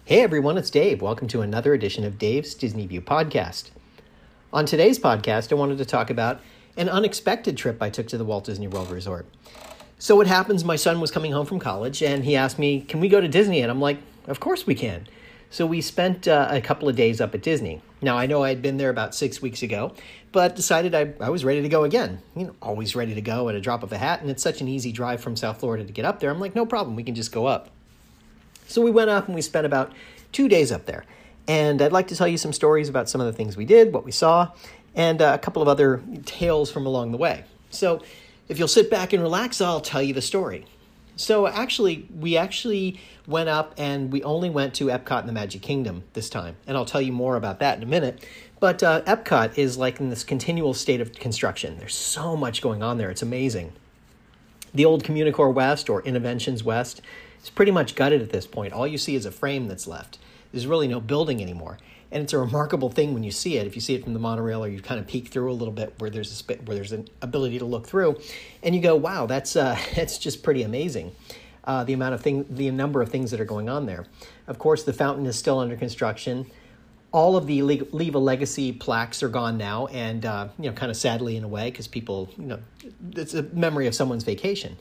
Hey everyone, it's Dave. Welcome to another edition of Dave's Disney View podcast. On today's podcast, I wanted to talk about an unexpected trip I took to the Walt Disney World Resort. So what happens, my son was coming home from college and he asked me, can we go to Disney? And I'm like, of course we can. So we spent a couple of days up at Disney. Now, I know I had been there about 6 weeks ago, but decided I was ready to go again. Always ready to go at a drop of a hat, and it's such an easy drive from South Florida to get up there. I'm like, no problem, we can just go up. So we went up and we spent about 2 days up there. And I'd like to tell you some stories about some of the things we did, what we saw, and a couple of other tales from along the way. So if you'll sit back and relax, I'll tell you the story. So we actually went up and we only went to Epcot and the Magic Kingdom this time. And I'll tell you more about that in a minute. But Epcot is like in this continual state of construction. There's so much going on there. It's amazing. The old Communicore West or Innoventions West is pretty much gutted at this point. All you see is a frame that's left. There's really no building anymore. And it's a remarkable thing when you see it. If you see it from the monorail or you kind of peek through a little bit where there's an ability to look through, and you go, wow, that's just pretty amazing. The number of things that are going on there. Of course, the fountain is still under construction. All of the Leave a Legacy plaques are gone now, and kind of sadly in a way, because people, it's a memory of someone's vacation.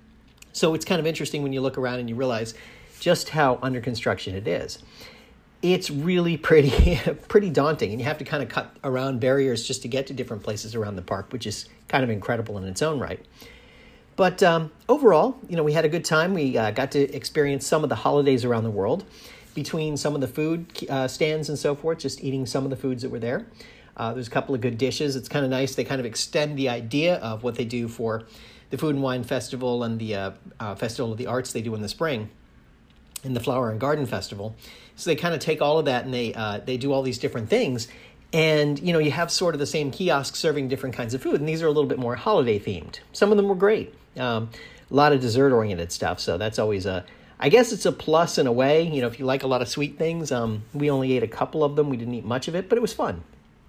So it's kind of interesting when you look around and you realize just how under construction it is. It's really pretty daunting, and you have to kind of cut around barriers just to get to different places around the park, which is kind of incredible in its own right. But overall, we had a good time. We got to experience some of the holidays around the world between some of the food stands and so forth, just eating some of the foods that were there. There's a couple of good dishes. It's kind of nice. They kind of extend the idea of what they do for the Food and Wine Festival and the Festival of the Arts they do in the spring, and the Flower and Garden Festival. So they kind of take all of that and they do all these different things. And, you have sort of the same kiosks serving different kinds of food. And these are a little bit more holiday themed. Some of them were great. A lot of dessert oriented stuff. So that's always I guess it's a plus in a way. If you like a lot of sweet things, we only ate a couple of them. We didn't eat much of it, but it was fun.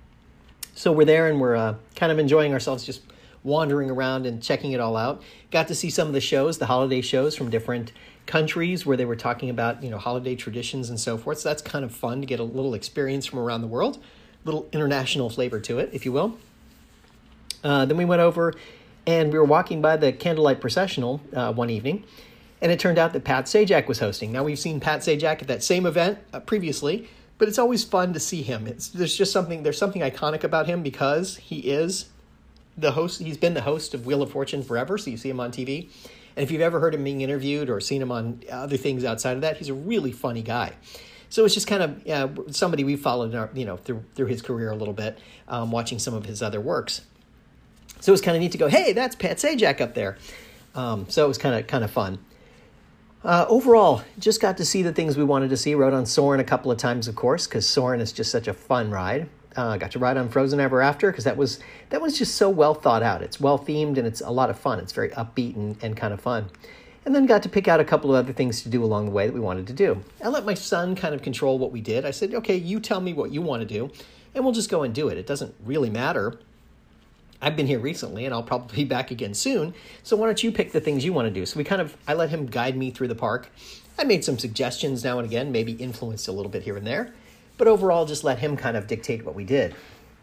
So we're there and we're kind of enjoying ourselves, just wandering around and checking it all out. Got to see some of the shows, the holiday shows from different countries where they were talking about, holiday traditions and so forth. So that's kind of fun to get a little experience from around the world, a little international flavor to it, if you will. Then we went over and we were walking by the Candlelight Processional one evening, and it turned out that Pat Sajak was hosting. Now, we've seen Pat Sajak at that same event previously, but it's always fun to see him. There's something iconic about him because he is the host. He's been the host of Wheel of Fortune forever, so you see him on TV. And if you've ever heard him being interviewed or seen him on other things outside of that, he's a really funny guy. So it's just kind of somebody we followed, through his career a little bit, watching some of his other works. So it was kind of neat to go, hey, that's Pat Sajak up there. So it was kind of fun. Overall, just got to see the things we wanted to see. Rode on Soarin' a couple of times, of course, because Soarin' is just such a fun ride. Got to ride on Frozen Ever After because that was just so well thought out. It's well themed and it's a lot of fun. It's very upbeat and kind of fun. And then got to pick out a couple of other things to do along the way that we wanted to do. I let my son kind of control what we did. I said, okay, you tell me what you want to do and we'll just go and do it. It doesn't really matter. I've been here recently and I'll probably be back again soon. So why don't you pick the things you want to do? So I let him guide me through the park. I made some suggestions now and again, maybe influenced a little bit here and there. But overall, just let him kind of dictate what we did.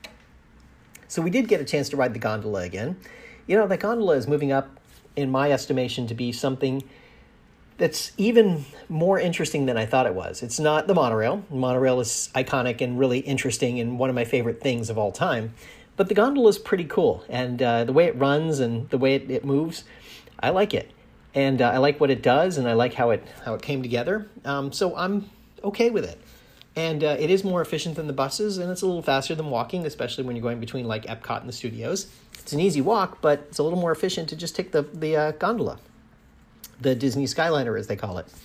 So we did get a chance to ride the gondola again. The gondola is moving up, in my estimation, to be something that's even more interesting than I thought it was. It's not the monorail. The monorail is iconic and really interesting and one of my favorite things of all time. But the gondola is pretty cool. And the way it runs and the way it moves, I like it. And I like what it does, and I like how it came together. So I'm okay with it. And it is more efficient than the buses, and it's a little faster than walking, especially when you're going between like Epcot and the studios. It's an easy walk, but it's a little more efficient to just take the gondola, the Disney Skyliner, as they call it.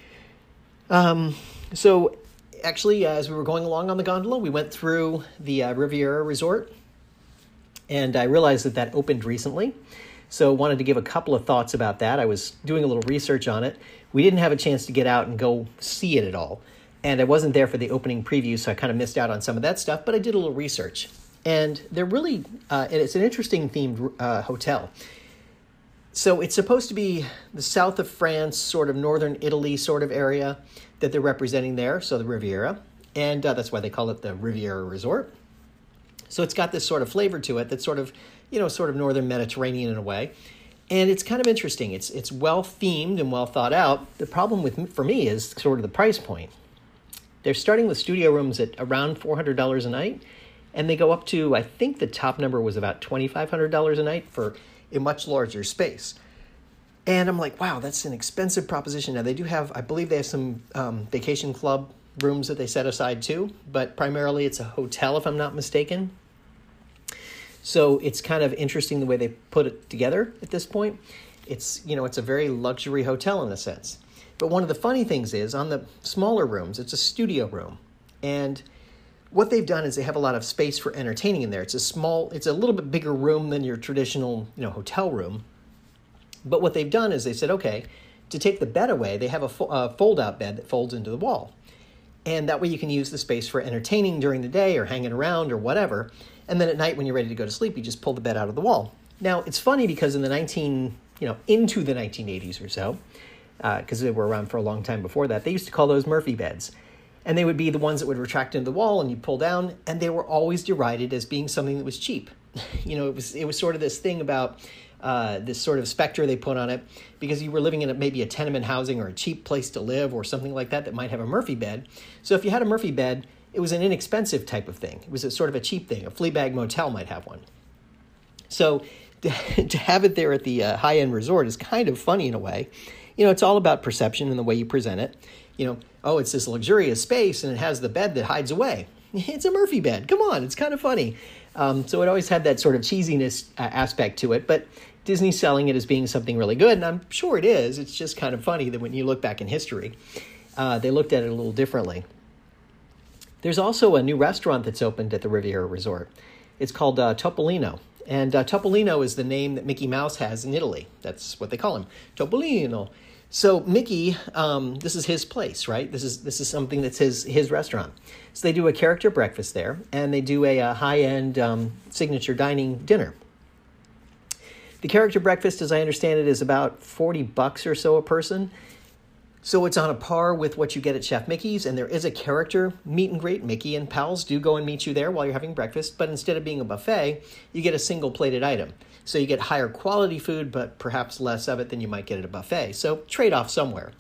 So actually, as we were going along on the gondola, we went through the Riviera Resort, and I realized that opened recently. So wanted to give a couple of thoughts about that. I was doing a little research on it. We didn't have a chance to get out and go see it at all. And I wasn't there for the opening preview, so I kind of missed out on some of that stuff, but I did a little research. And they're really, it's an interesting themed hotel. So it's supposed to be the south of France, sort of northern Italy sort of area that they're representing there, so the Riviera. And that's why they call it the Riviera Resort. So it's got this sort of flavor to it that's sort of, sort of northern Mediterranean in a way. And it's kind of interesting. It's well themed and well thought out. The problem for me is sort of the price point. They're starting with studio rooms at around $400 a night, and they go up to, I think the top number was about $2,500 a night for a much larger space. And I'm like, wow, that's an expensive proposition. Now, they do have, I believe they have some vacation club rooms that they set aside too, but primarily it's a hotel, if I'm not mistaken. So it's kind of interesting the way they put it together at this point. It's a very luxury hotel in a sense. But one of the funny things is on the smaller rooms, it's a studio room. And what they've done is they have a lot of space for entertaining in there. It's a little bit bigger room than your traditional, hotel room. But what they've done is they said, okay, to take the bed away, they have a fold-out bed that folds into the wall. And that way you can use the space for entertaining during the day or hanging around or whatever. And then at night when you're ready to go to sleep, you just pull the bed out of the wall. Now, it's funny because in the into the 1980s or so, because they were around for a long time before that, they used to call those Murphy beds. And they would be the ones that would retract into the wall and you pull down, and they were always derided as being something that was cheap. It was sort of this thing about this sort of specter they put on it, because you were living in maybe a tenement housing or a cheap place to live or something like that might have a Murphy bed. So if you had a Murphy bed, it was an inexpensive type of thing. It was a sort of a cheap thing. A Fleabag Motel might have one. So to have it there at the high-end resort is kind of funny in a way. It's all about perception and the way you present it. It's this luxurious space and it has the bed that hides away. It's a Murphy bed. Come on, it's kind of funny. So it always had that sort of cheesiness aspect to it, but Disney's selling it as being something really good, and I'm sure it is. It's just kind of funny that when you look back in history, they looked at it a little differently. There's also a new restaurant that's opened at the Riviera Resort. It's called Topolino. And Topolino is the name that Mickey Mouse has in Italy. That's what they call him, Topolino. So Mickey, this is his place, right? This is something that's his restaurant. So they do a character breakfast there, and they do a high-end signature dining dinner. The character breakfast, as I understand it, is about $40 or so a person. So it's on a par with what you get at Chef Mickey's, and there is a character meet and greet. Mickey and pals do go and meet you there while you're having breakfast, but instead of being a buffet, you get a single plated item. So you get higher quality food, but perhaps less of it than you might get at a buffet. So trade-off somewhere.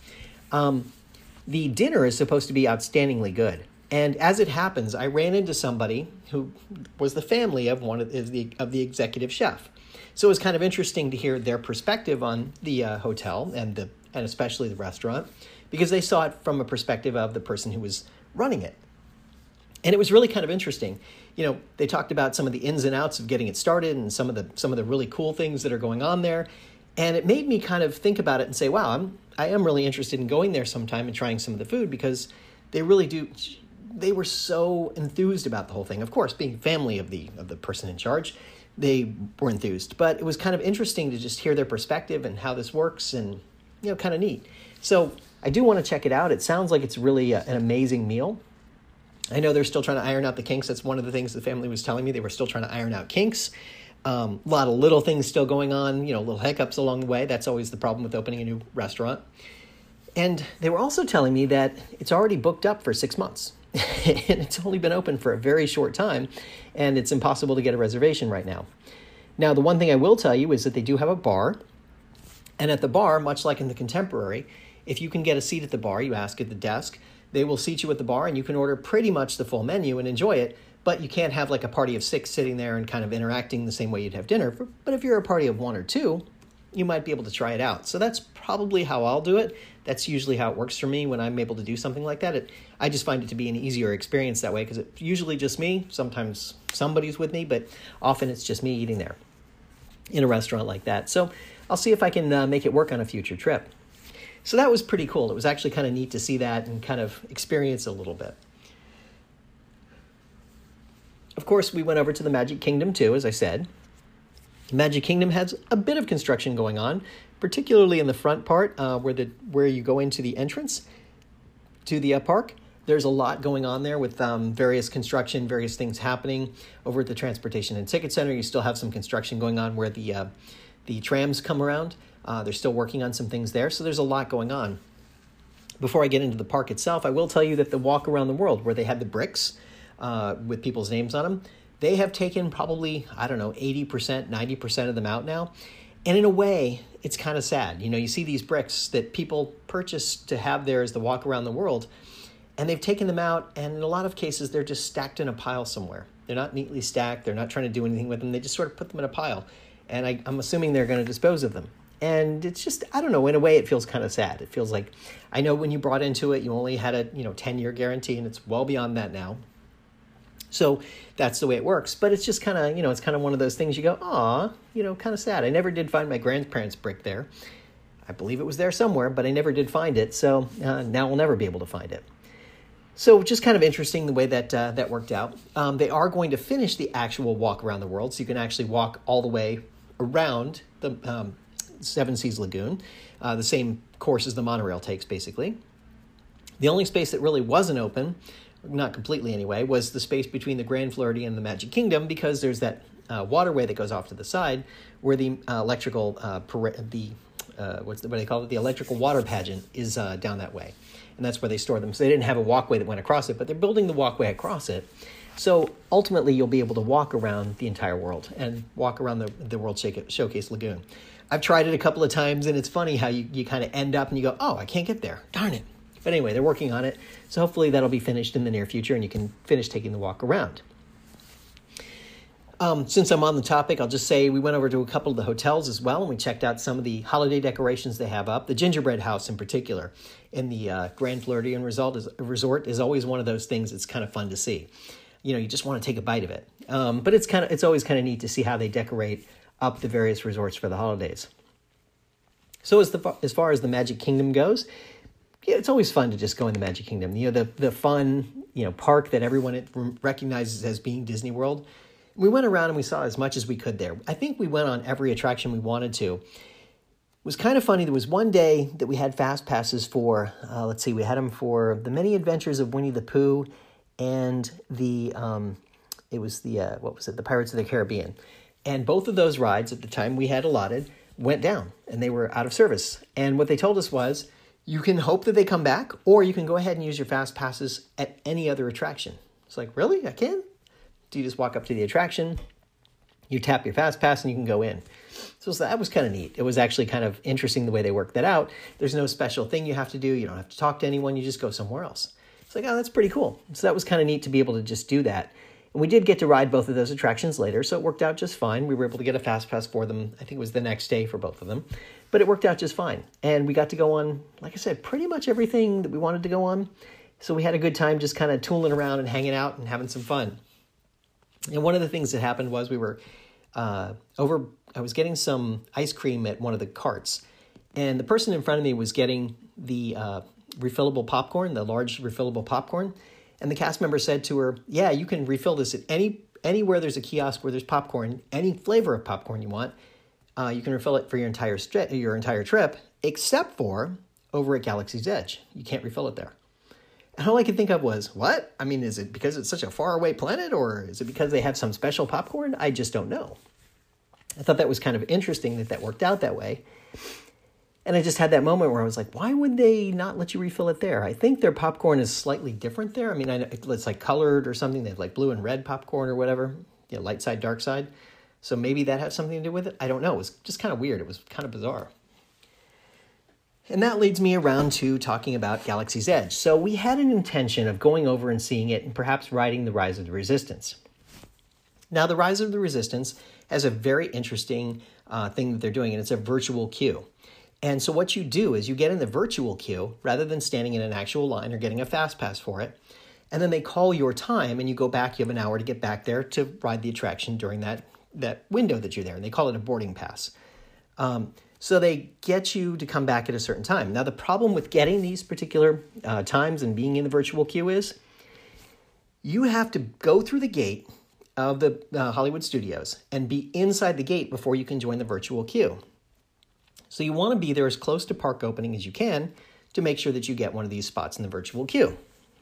The dinner is supposed to be outstandingly good. And as it happens, I ran into somebody who was the family of one of the executive chef. So it was kind of interesting to hear their perspective on the hotel and especially the restaurant, because they saw it from a perspective of the person who was running it. And it was really kind of interesting. They talked about some of the ins and outs of getting it started and some of the really cool things that are going on there. And it made me kind of think about it and say, wow, I am really interested in going there sometime and trying some of the food, because they really do. They were so enthused about the whole thing. Of course, being family of the person in charge, they were enthused. But it was kind of interesting to just hear their perspective and how this works, and kind of neat. So I do want to check it out. It sounds like it's really an amazing meal. I know they're still trying to iron out the kinks. That's one of the things the family was telling me. They were still trying to iron out kinks. A lot of little things still going on, little hiccups along the way. That's always the problem with opening a new restaurant. And they were also telling me that it's already booked up for 6 months. And it's only been open for a very short time, and it's impossible to get a reservation right now. Now, the one thing I will tell you is that they do have a bar. And at the bar, much like in the Contemporary, if you can get a seat at the bar, you ask at the desk, they will seat you at the bar and you can order pretty much the full menu and enjoy it, but you can't have like a party of 6 sitting there and kind of interacting the same way you'd have dinner. But if you're a party of 1 or 2, you might be able to try it out. So that's probably how I'll do it. That's usually how it works for me when I'm able to do something like that. I just find it to be an easier experience that way, because it's usually just me. Sometimes somebody's with me, but often it's just me eating there in a restaurant like that. So I'll see if I can make it work on a future trip. So that was pretty cool. It was actually kind of neat to see that and kind of experience a little bit. Of course, we went over to the Magic Kingdom too, as I said. Magic Kingdom has a bit of construction going on, particularly in the front part where you go into the entrance to the park. There's a lot going on there with various construction, various things happening. Over at the Transportation and Ticket Center, you still have some construction going on where the the trams come around. They're still working on some things there, so there's a lot going on. Before I get into the park itself, I will tell you that the walk around the world, where they had the bricks with people's names on them, they have taken probably, 80%, 90% of them out now. And in a way, it's kind of sad. You see these bricks that people purchase to have there as the walk around the world, and they've taken them out, and in a lot of cases, they're just stacked in a pile somewhere. They're not neatly stacked. They're not trying to do anything with them. They just sort of put them in a pile. And I'm assuming they're going to dispose of them. And it's just, in a way, it feels kind of sad. It feels like, I know when you brought into it, you only had a 10-year guarantee, and it's well beyond that now. So that's the way it works. But it's just kind of, it's kind of one of those things you go, aw, kind of sad. I never did find my grandparents' brick there. I believe it was there somewhere, but I never did find it. So now we'll never be able to find it. So just kind of interesting the way that worked out. They are going to finish the actual walk around the world, so you can actually walk all the way around the Seven Seas Lagoon, the same course as the monorail takes, basically. The only space that really wasn't open, not completely anyway, was the space between the Grand Floridian and the Magic Kingdom, because there's that waterway that goes off to the side where the electrical, what do they call it? The electrical water pageant is down that way. And that's where they store them. So they didn't have a walkway that went across it, but they're building the walkway across it. So ultimately, you'll be able to walk around the entire world and walk around the World Showcase Lagoon. I've tried it a couple of times, and it's funny how you kind of end up and you go, oh, I can't get there. Darn it. But anyway, they're working on it. So hopefully that'll be finished in the near future, and you can finish taking the walk around. Since I'm on the topic, I'll just say we went over to a couple of the hotels as well, and we checked out some of the holiday decorations they have up. The Gingerbread House in particular in the Grand Floridian Resort is always one of those things that's kind of fun to see. You just want to take a bite of it. But it's always kind of neat to see how they decorate up the various resorts for the holidays. So as far as the Magic Kingdom goes, yeah, it's always fun to just go in the Magic Kingdom. The fun, park that everyone recognizes as being Disney World. We went around and we saw as much as we could there. I think we went on every attraction we wanted to. It was kind of funny. There was one day that we had fast passes for, we had them for the Many Adventures of Winnie the Pooh and the Pirates of the Caribbean. And both of those rides at the time we had allotted went down and they were out of service. And what they told us was, you can hope that they come back, or you can go ahead and use your fast passes at any other attraction. It's like, really? I can? Do you just walk up to the attraction, you tap your fast pass, and you can go in? So that was kind of neat. It was actually kind of interesting the way they worked that out. There's no special thing you have to do. You don't have to talk to anyone. You just go somewhere else. It's like, oh, that's pretty cool. So that was kind of neat to be able to just do that. And we did get to ride both of those attractions later, so it worked out just fine. We were able to get a fast pass for them. I think it was the next day for both of them. But it worked out just fine. And we got to go on, like I said, pretty much everything that we wanted to go on. So we had a good time just kind of tooling around and hanging out and having some fun. And one of the things that happened was we were I was getting some ice cream at one of the carts. And the person in front of me was getting the refillable popcorn, the large refillable popcorn. And the cast member said to her, yeah, you can refill this at anywhere there's a kiosk where there's popcorn, any flavor of popcorn you want. You can refill it for your entire trip, except for over at Galaxy's Edge. You can't refill it there. And all I could think of was, what? I mean, is it because it's such a faraway planet, or is it because they have some special popcorn? I just don't know. I thought that was kind of interesting that worked out that way. And I just had that moment where I was like, why would they not let you refill it there? I think their popcorn is slightly different there. I mean, I know it's like colored or something. They have like blue and red popcorn or whatever, light side, dark side. So maybe that has something to do with it. I don't know. It was just kind of weird. It was kind of bizarre. And that leads me around to talking about Galaxy's Edge. So we had an intention of going over and seeing it and perhaps riding the Rise of the Resistance. Now, the Rise of the Resistance has a very interesting thing that they're doing, and it's a virtual queue. And so what you do is you get in the virtual queue rather than standing in an actual line or getting a fast pass for it. And then they call your time and you go back. You have an hour to get back there to ride the attraction during that window that you're there. And they call it a boarding pass. So they get you to come back at a certain time. Now, the problem with getting these particular times and being in the virtual queue is you have to go through the gate of the Hollywood Studios and be inside the gate before you can join the virtual queue. So you want to be there as close to park opening as you can to make sure that you get one of these spots in the virtual queue.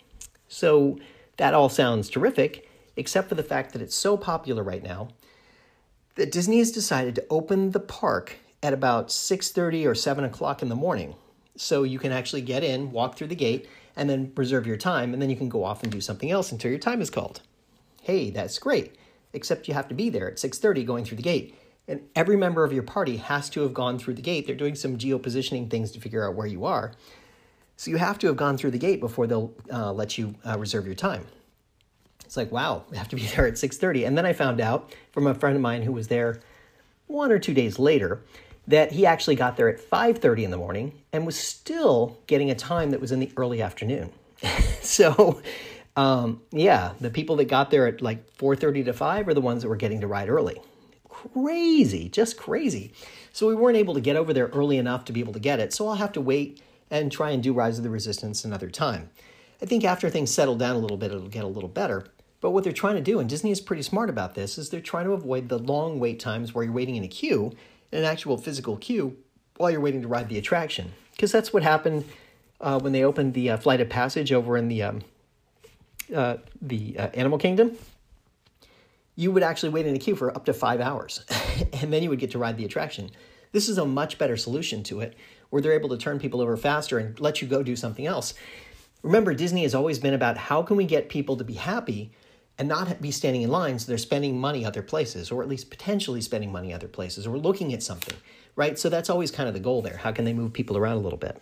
So that all sounds terrific, except for the fact that it's so popular right now that Disney has decided to open the park at about 6:30 or 7 o'clock in the morning. So you can actually get in, walk through the gate, and then reserve your time, and then you can go off and do something else until your time is called. Hey, that's great, except you have to be there at 6:30 going through the gate. And every member of your party has to have gone through the gate. They're doing some geopositioning things to figure out where you are. So you have to have gone through the gate before they'll let you reserve your time. It's like, wow, we have to be there at 6:30. And then I found out from a friend of mine who was there 1 or 2 days later that he actually got there at 5:30 in the morning and was still getting a time that was in the early afternoon. So, the people that got there at like 4:30 to 5 are the ones that were getting to ride early. Crazy, just crazy. So we weren't able to get over there early enough to be able to get it. So I'll have to wait and try and do Rise of the Resistance another time. I think after things settle down a little bit, it'll get a little better. But what they're trying to do, and Disney is pretty smart about this, is they're trying to avoid the long wait times where you're waiting in a queue, in an actual physical queue, while you're waiting to ride the attraction. Because that's what happened when they opened the Flight of Passage over in the Animal Kingdom. You would actually wait in a queue for up to 5 hours, and then you would get to ride the attraction. This is a much better solution to it, where they're able to turn people over faster and let you go do something else. Remember, Disney has always been about how can we get people to be happy and not be standing in line so they're spending money other places, or at least potentially spending money other places, or looking at something, right? So that's always kind of the goal there. How can they move people around a little bit?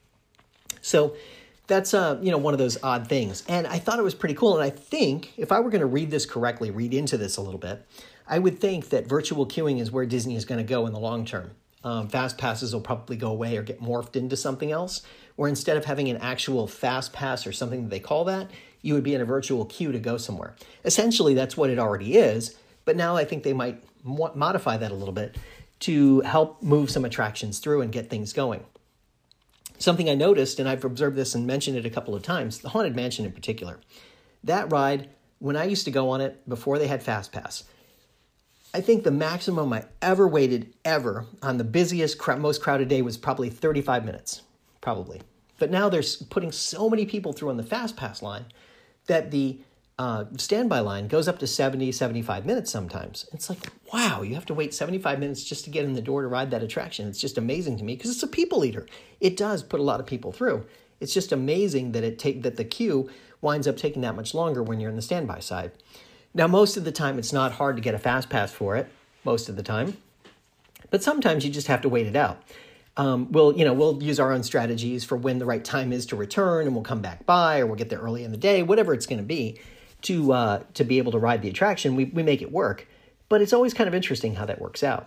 So that's one of those odd things. And I thought it was pretty cool. And I think if I were going to read this correctly, read into this a little bit, I would think that virtual queuing is where Disney is going to go in the long term. Fast passes will probably go away or get morphed into something else, where instead of having an actual fast pass or something that they call that, you would be in a virtual queue to go somewhere. Essentially, that's what it already is. But now I think they might modify that a little bit to help move some attractions through and get things going. Something I noticed, and I've observed this and mentioned it a couple of times, the Haunted Mansion in particular. That ride, when I used to go on it before they had Fast Pass, I think the maximum I ever waited on the busiest, most crowded day was probably 35 minutes, probably. But now they're putting so many people through on the Fast Pass line that the standby line goes up to 70, 75 minutes sometimes. It's like, wow, you have to wait 75 minutes just to get in the door to ride that attraction. It's just amazing to me because it's a people eater. It does put a lot of people through. It's just amazing that that the queue winds up taking that much longer when you're in the standby side. Now, most of the time, it's not hard to get a Fast Pass for it, most of the time. But sometimes you just have to wait it out. We'll use our own strategies for when the right time is to return, and we'll come back by, or we'll get there early in the day, whatever it's going to be, to be able to ride the attraction. We make it work. But it's always kind of interesting how that works out.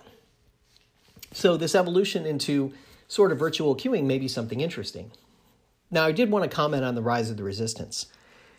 So this evolution into sort of virtual queuing may be something interesting. Now, I did want to comment on the Rise of the Resistance.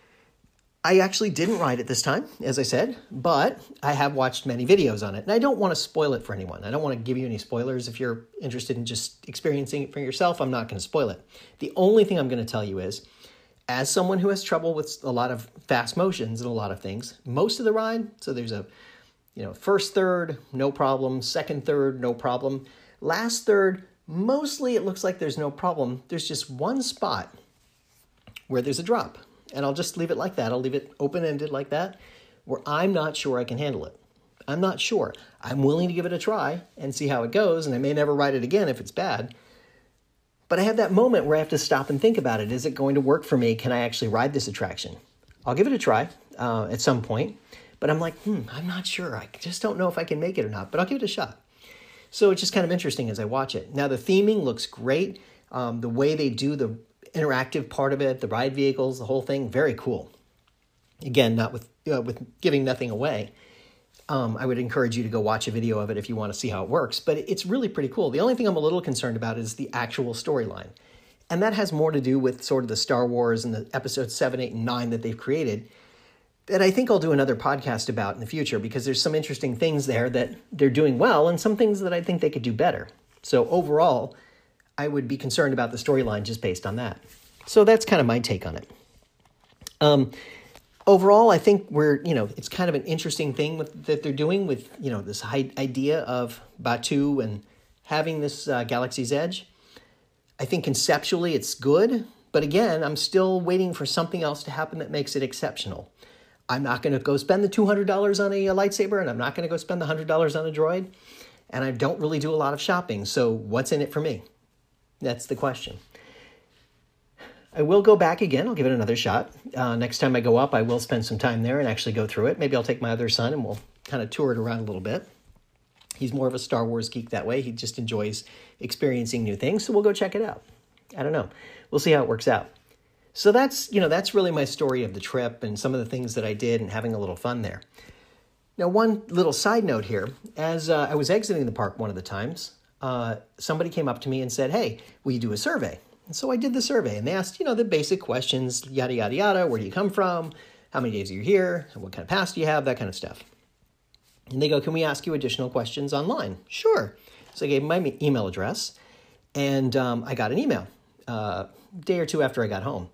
I actually didn't ride it this time, as I said, but I have watched many videos on it, and I don't want to spoil it for anyone. I don't want to give you any spoilers. If you're interested in just experiencing it for yourself, I'm not going to spoil it. The only thing I'm going to tell you is, as someone who has trouble with a lot of fast motions and a lot of things, most of the ride, so there's a first third, no problem, second third, no problem. Last third, mostly it looks like there's no problem. There's just one spot where there's a drop. And I'll just leave it like that. I'll leave it open-ended like that, where I'm not sure I can handle it. I'm not sure. I'm willing to give it a try and see how it goes, and I may never ride it again if it's bad. But I have that moment where I have to stop and think about it. Is it going to work for me? Can I actually ride this attraction? I'll give it a try at some point, but I'm like, I'm not sure. I just don't know if I can make it or not, but I'll give it a shot. So it's just kind of interesting as I watch it. Now, the theming looks great. The way they do the interactive part of it, the ride vehicles, the whole thing, very cool. Again, not with giving nothing away. I would encourage you to go watch a video of it if you want to see how it works, but it's really pretty cool. The only thing I'm a little concerned about is the actual storyline. And that has more to do with sort of the Star Wars and the episodes 7, 8, and 9 that they've created that I think I'll do another podcast about in the future, because there's some interesting things there that they're doing well and some things that I think they could do better. So overall, I would be concerned about the storyline just based on that. So that's kind of my take on it. Overall, I think it's kind of an interesting thing that they're doing with, this idea of Batuu and having this Galaxy's Edge. I think conceptually it's good, but again, I'm still waiting for something else to happen that makes it exceptional. I'm not going to go spend the $200 on a lightsaber, and I'm not going to go spend the $100 on a droid, and I don't really do a lot of shopping, so what's in it for me? That's the question. I will go back again. I'll give it another shot. Next time I go up, I will spend some time there and actually go through it. Maybe I'll take my other son and we'll kind of tour it around a little bit. He's more of a Star Wars geek that way. He just enjoys experiencing new things, so we'll go check it out. I don't know. We'll see how it works out. So that's really my story of the trip and some of the things that I did and having a little fun there. Now, one little side note here. As I was exiting the park one of the times, somebody came up to me and said, "Hey, will you do a survey?" And so I did the survey, and they asked, the basic questions, yada, yada, yada. Where do you come from? How many days are you here? What kind of pass do you have? That kind of stuff. And they go, "Can we ask you additional questions online?" Sure. So I gave them my email address, and I got an email a day or two after I got home.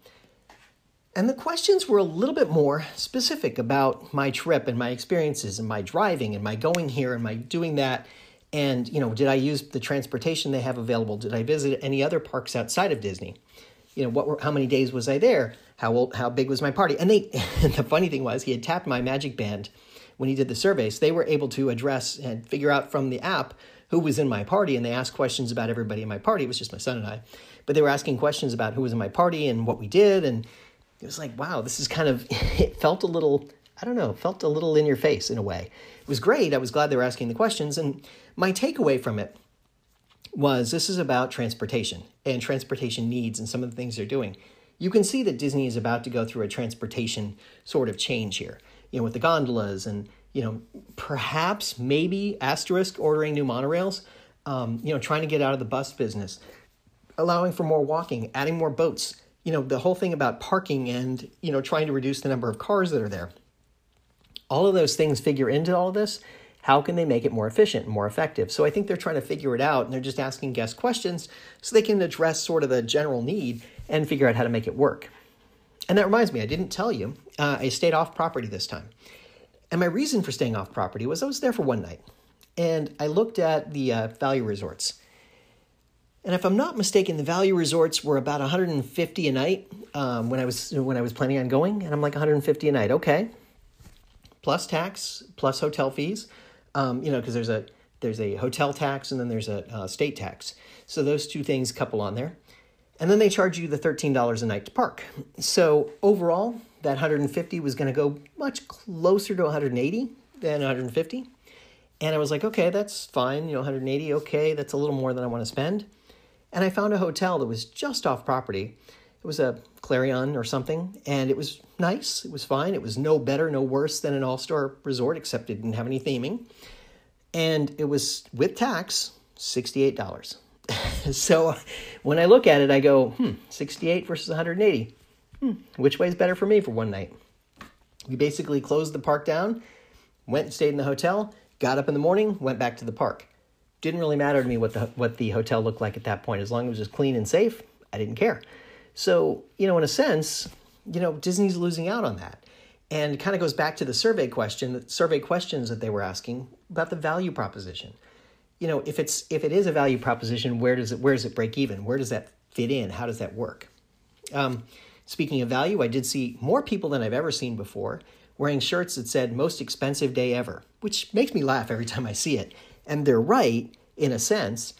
And the questions were a little bit more specific about my trip and my experiences and my driving and my going here and my doing that. And, did I use the transportation they have available? Did I visit any other parks outside of Disney? How many days was I there? How big was my party? And the funny thing was, he had tapped my Magic Band when he did the survey. So they were able to address and figure out from the app who was in my party. And they asked questions about everybody in my party. It was just my son and I. But they were asking questions about who was in my party and what we did. And it was like, wow, this is kind of, it felt a little in your face in a way. It was great. I was glad they were asking the questions. And my takeaway from it was this is about transportation and transportation needs and some of the things they're doing. You can see that Disney is about to go through a transportation sort of change here, with the gondolas and, perhaps maybe asterisk ordering new monorails, trying to get out of the bus business, allowing for more walking, adding more boats, the whole thing about parking and, trying to reduce the number of cars that are there. All of those things figure into all of this. How can they make it more efficient and more effective? So I think they're trying to figure it out, and they're just asking guest questions so they can address sort of the general need and figure out how to make it work. And that reminds me, I didn't tell you, I stayed off property this time. And my reason for staying off property was I was there for one night, and I looked at the value resorts. And if I'm not mistaken, the value resorts were about $150 a night when I was planning on going, and I'm like, $150 a night, okay. Plus tax, plus hotel fees, because there's a hotel tax and then there's a state tax. So those two things couple on there. And then they charge you the $13 a night to park. So overall, that $150 was going to go much closer to $180 than $150. And I was like, okay, that's fine. $180, okay, that's a little more than I want to spend. And I found a hotel that was just off property. It was a Clarion or something, and it was nice. It was fine. It was no better, no worse than an all-star resort, except it didn't have any theming. And it was, with tax, $68. So when I look at it, I go, 68 versus 180. Which way is better for me for one night? We basically closed the park down, went and stayed in the hotel, got up in the morning, went back to the park. Didn't really matter to me what the hotel looked like at that point. As long as it was clean and safe, I didn't care. So, in a sense, Disney's losing out on that. And it kind of goes back to the survey questions that they were asking about the value proposition. If it is a value proposition, where does it break even? Where does that fit in? How does that work? Speaking of value, I did see more people than I've ever seen before wearing shirts that said most expensive day ever, which makes me laugh every time I see it. And they're right, in a sense.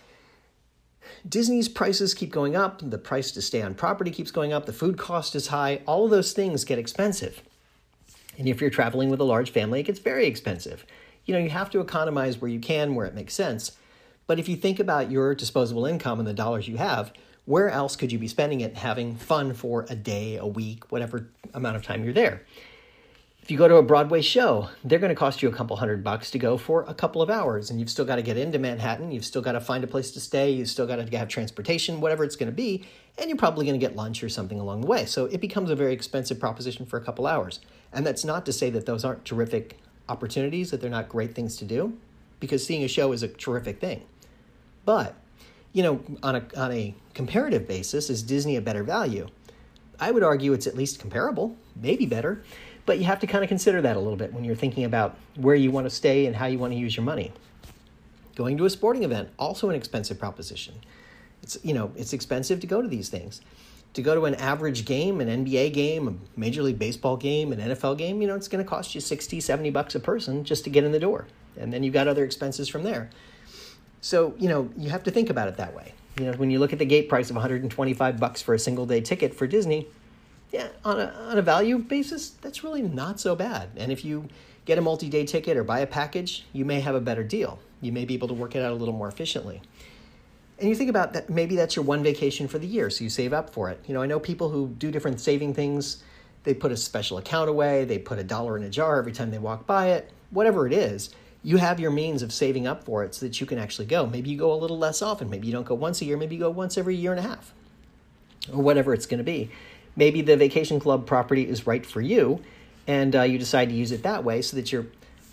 Disney's prices keep going up. The price to stay on property keeps going up. The food cost is high. All of those things get expensive. And if you're traveling with a large family, it gets very expensive. You have to economize where you can, where it makes sense. But if you think about your disposable income and the dollars you have, where else could you be spending it having fun for a day, a week, whatever amount of time you're there? If you go to a Broadway show, they're going to cost you a couple $100 to go for a couple of hours, and you've still got to get into Manhattan. You've still got to find a place to stay. You've still got to have transportation, whatever it's going to be, and you're probably going to get lunch or something along the way. So it becomes a very expensive proposition for a couple hours. And that's not to say that those aren't terrific opportunities, that they're not great things to do, because seeing a show is a terrific thing. But, on a comparative basis, is Disney a better value? I would argue it's at least comparable, maybe better. But you have to kind of consider that a little bit when you're thinking about where you want to stay and how you want to use your money. Going to a sporting event, also an expensive proposition. It's expensive to go to these things. to go to an average game, an NBA game, a Major League Baseball game, an NFL game, it's going to cost you $60, $70 a person just to get in the door. And then you've got other expenses from there. So, you have to think about it that way. When you look at the gate price of $125 for a single day ticket for Disney, yeah, on a value basis, that's really not so bad. And if you get a multi-day ticket or buy a package, you may have a better deal. You may be able to work it out a little more efficiently. And you think about that, maybe that's your one vacation for the year, so you save up for it. I know people who do different saving things. They put a special account away, they put $1 in a jar every time they walk by it, whatever it is. You have your means of saving up for it so that you can actually go. Maybe you go a little less often. Maybe you don't go once a year. Maybe you go once every year and a half, or whatever it's going to be. Maybe the vacation club property is right for you, and you decide to use it that way so that you're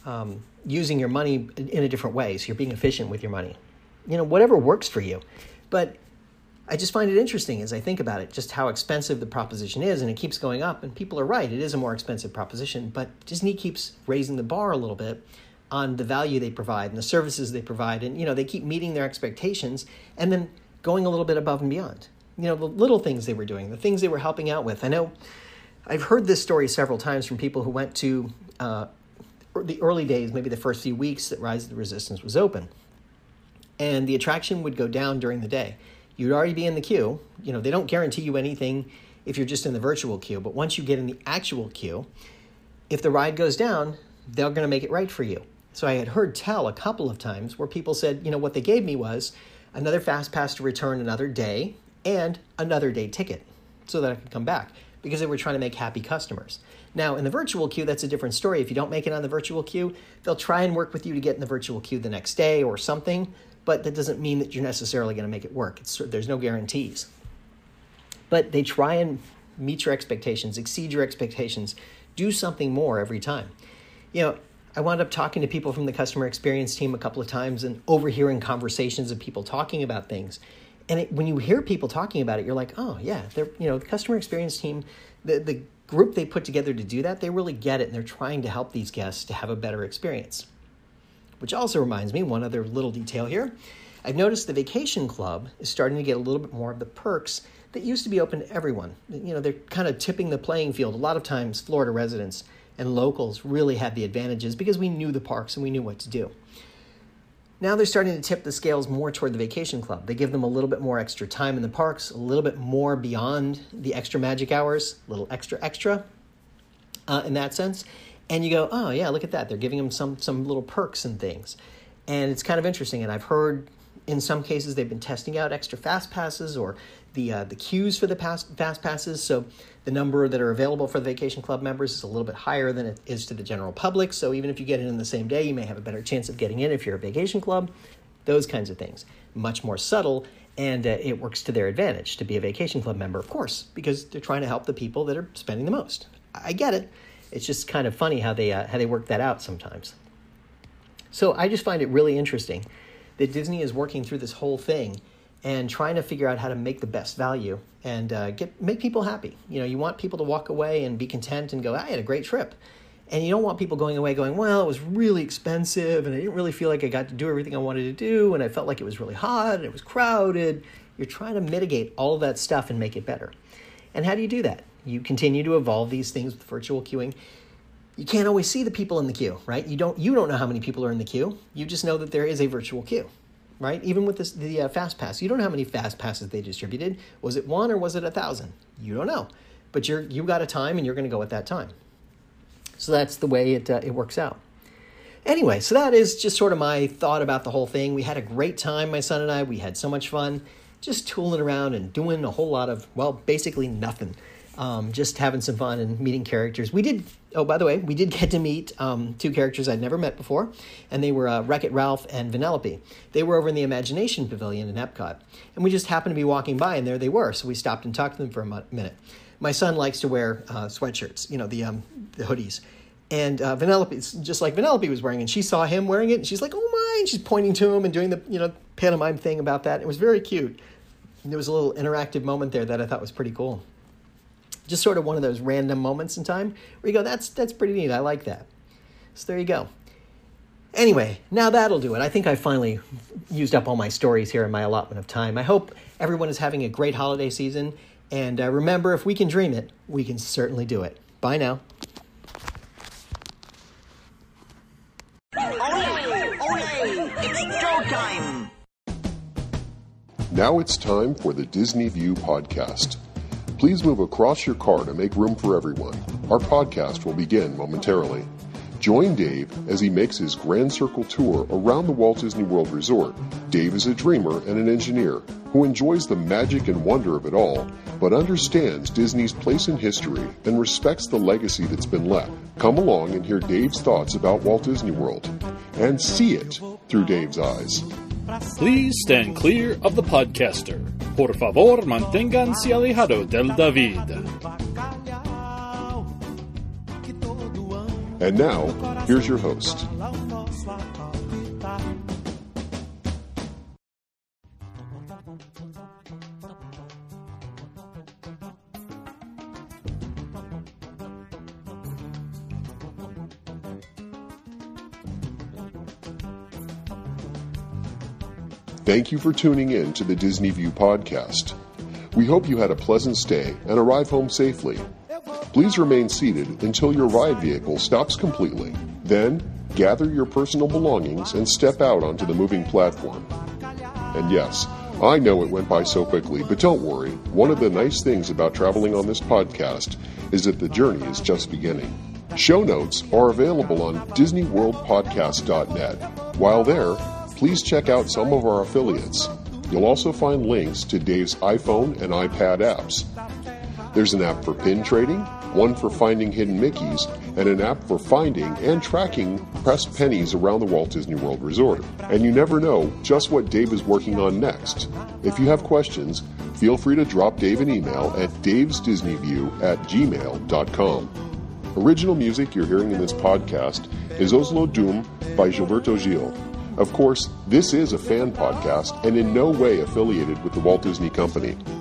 using your money in a different way, so you're being efficient with your money. Whatever works for you. But I just find it interesting as I think about it, just how expensive the proposition is, and it keeps going up, and people are right. It is a more expensive proposition, but Disney keeps raising the bar a little bit on the value they provide and the services they provide, and they keep meeting their expectations and then going a little bit above and beyond. The little things they were doing, the things they were helping out with. I know I've heard this story several times from people who went to the early days, maybe the first few weeks that Rise of the Resistance was open. And the attraction would go down during the day. You'd already be in the queue. They don't guarantee you anything if you're just in the virtual queue. But once you get in the actual queue, if the ride goes down, they're going to make it right for you. So I had heard tell a couple of times where people said, what they gave me was another fast pass to return another day and another day ticket so that I could come back, because they were trying to make happy customers. Now, in the virtual queue, that's a different story. If you don't make it on the virtual queue, they'll try and work with you to get in the virtual queue the next day or something, but that doesn't mean that you're necessarily going to make it work. There's no guarantees. But they try and meet your expectations, exceed your expectations, do something more every time. I wound up talking to people from the customer experience team a couple of times and overhearing conversations of people talking about things. And when you hear people talking about it, you're like, oh, yeah, the customer experience team, the group they put together to do that, they really get it, and they're trying to help these guests to have a better experience. Which also reminds me, one other little detail here. I've noticed the Vacation Club is starting to get a little bit more of the perks that used to be open to everyone. They're kind of tipping the playing field. A lot of times, Florida residents and locals really had the advantages because we knew the parks and we knew what to do. Now they're starting to tip the scales more toward the Vacation Club. They give them a little bit more extra time in the parks, a little bit more beyond the extra magic hours, a little extra in that sense. And you go, oh yeah, look at that. They're giving them some little perks and things. And it's kind of interesting. And I've heard in some cases they've been testing out extra fast passes or the queues for the fast passes. So the number that are available for the Vacation Club members is a little bit higher than it is to the general public. So even if you get in the same day, you may have a better chance of getting in if you're a Vacation Club. Those kinds of things. Much more subtle, and it works to their advantage to be a Vacation Club member, of course, because they're trying to help the people that are spending the most. I get it. It's just kind of funny how they work that out sometimes. So I just find it really interesting that Disney is working through this whole thing and trying to figure out how to make the best value and make people happy. You want people to walk away and be content and go, I had a great trip. And you don't want people going away going, well, it was really expensive and I didn't really feel like I got to do everything I wanted to do and I felt like it was really hot and it was crowded. You're trying to mitigate all of that stuff and make it better. And how do you do that? You continue to evolve these things with virtual queuing. You can't always see the people in the queue, right? You don't know how many people are in the queue. You just know that there is a virtual queue, right? Even with the Fast Pass, you don't know how many Fast Passes they distributed. Was it 1 or was it 1,000? You don't know. But you got a time and you're going to go at that time. So that's the way it works out. Anyway, so that is just sort of my thought about the whole thing. We had a great time, my son and I. We had so much fun just tooling around and doing a whole lot of, well, basically nothing. Just having some fun and meeting characters. We did get to meet 2 characters I'd never met before, and they were Wreck-It Ralph and Vanellope. They were over in the Imagination Pavilion in Epcot, and we just happened to be walking by, and there they were, so we stopped and talked to them for a minute. My son likes to wear sweatshirts, the hoodies, and Vanellope, just like Vanellope was wearing it, and she saw him wearing it, and she's like, oh my, and she's pointing to him and doing the pantomime thing about that. It was very cute. And there was a little interactive moment there that I thought was pretty cool. Just sort of one of those random moments in time where you go, that's pretty neat. I like that. So there you go. Anyway, now that'll do it. I think I finally used up all my stories here in my allotment of time. I hope everyone is having a great holiday season. And remember, if we can dream it, we can certainly do it. Bye now. It's showtime! Now it's time for the Disney View podcast. Please move across your car to make room for everyone. Our podcast will begin momentarily. Join Dave as he makes his Grand Circle tour around the Walt Disney World Resort. Dave is a dreamer and an engineer who enjoys the magic and wonder of it all, but understands Disney's place in history and respects the legacy that's been left. Come along and hear Dave's thoughts about Walt Disney World and see it through Dave's eyes. Please stand clear of the podcaster. Por favor, manténganse alejado del David. And now, here's your host. Thank you for tuning in to the Disney View podcast. We hope you had a pleasant stay and arrive home safely. Please remain seated until your ride vehicle stops completely. Then, gather your personal belongings and step out onto the moving platform. And yes, I know it went by so quickly, but don't worry. One of the nice things about traveling on this podcast is that the journey is just beginning. Show notes are available on DisneyWorldPodcast.net. While there, please check out some of our affiliates. You'll also find links to Dave's iPhone and iPad apps. There's an app for pin trading, one for finding hidden Mickeys, and an app for finding and tracking pressed pennies around the Walt Disney World Resort. And you never know just what Dave is working on next. If you have questions, feel free to drop Dave an email at davesdisneyview@gmail.com. Original music you're hearing in this podcast is Oslo Doom by Gilberto Gil. Of course, this is a fan podcast and in no way affiliated with the Walt Disney Company.